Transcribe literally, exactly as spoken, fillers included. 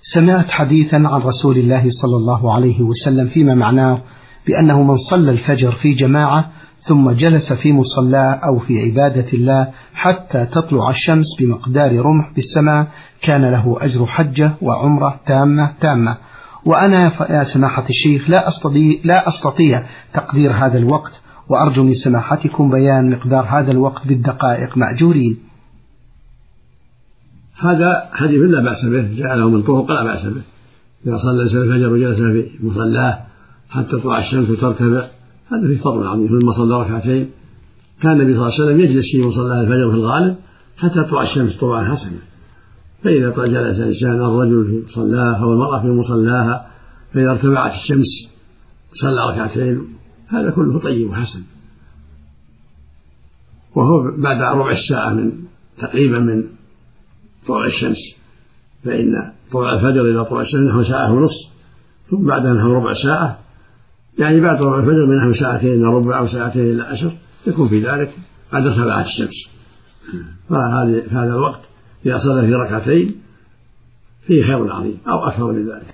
سمعت حديثا عن رسول الله صلى الله عليه وسلم فيما معناه بأنه من صلى الفجر في جماعة ثم جلس في مصلاه أو في عبادة الله حتى تطلع الشمس بمقدار رمح بالسماء كان له أجر حجة وعمرة تامة تامة. وأنا يا سماحة الشيخ لا أستطيع, لا أستطيع تقدير هذا الوقت، وأرجو من سماحتكم بيان مقدار هذا الوقت بالدقائق مأجورين. هذا حديث لا بأس به، جعله من طرق لا بأس به. إذا صلى الفجر وجلس في مصلاه حتى تطلع الشمس وترتفع هذا فيه فضل عظيم. ثم صلى ركعتين كان النبي صلى الله عليه وسلم يجلس في مصلاه الفجر في الغالب حتى تطلع الشمس طلوعا حسنا. فإذا جلس الإنسان الرجل في مصلاه أو المرأة في مصلاها فإذا ارتفعت الشمس صلى ركعتين هذا كله طيب وحسن. وهو بعد ربع الساعة من تقريبا من طلوع الشمس، فإن طلوع الفجر إذا طلع الشمس نحو ساعة ونصف، ثم بعدها نحو ربع ساعة، يعني بعد طلوع الفجر من نحو ساعتين إلى ربع أو ساعتين إلى عشر يكون في ذلك بعد ارتفاعات الشمس. فهذا الوقت إذا صلى في ركعتين فيه خير عظيم أو أكثر من ذلك.